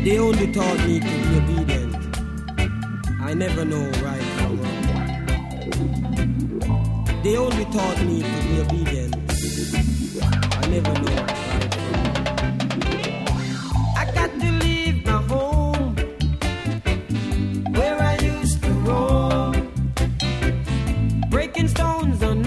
They only taught me to be obedient. I never know right from wrong. They only taught me to be obedient. I never know right from wrong. I got to leave my home where I used to roam, breaking stones on